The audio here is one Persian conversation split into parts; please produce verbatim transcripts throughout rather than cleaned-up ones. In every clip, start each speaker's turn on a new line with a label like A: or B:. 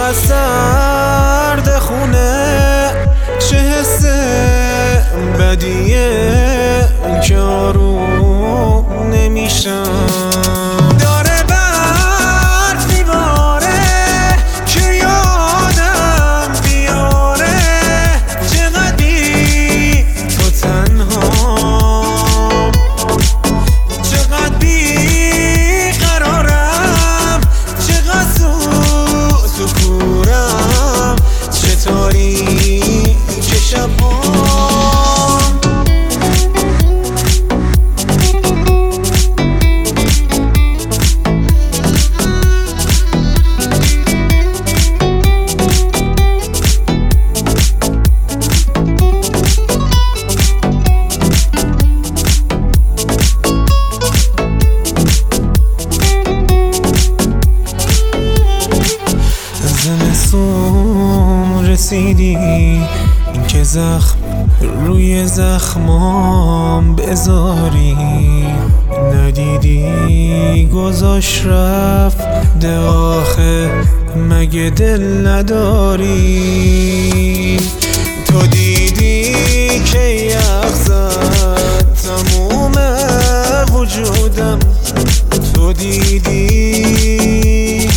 A: چقدر سرد خونه، چه حس بدیه که آروم نمیشم. داره برف میباره که یادم بیاره، چقدر بی تو تنها، چقدر بی قرارم، چقدر سوز و کورم، چطوری که شبها زمستون رسیدی، این که زخم روی زخمام بذاری، ندیدی گذاشت رفت ده آخه مگه دل نداری. تو دیدی که یخ زد تموم وجودم، تو دیدی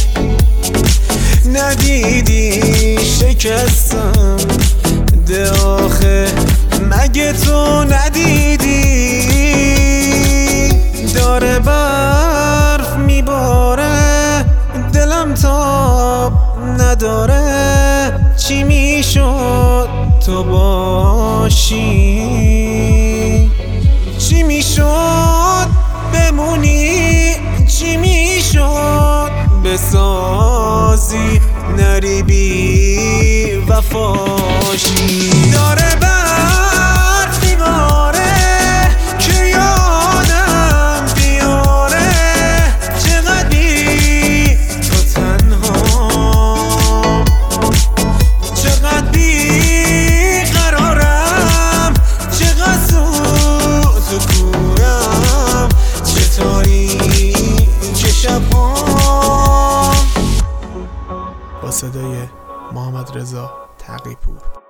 A: ندیدی شکستم ده آخه مگه تو ندیدی. داره برف میباره دلم تاب نداره، چی میشد تو باشی، چی میشد بمونی، چی میشد بسازی نری بی وفاشی. داره برف میباره که یادم بیاره، چقدر بی تو تنها، چقدر بی قرارم، چقدر سوز و کورم، چطوری که شبها. با صدای محمد رضا تقی‌پور.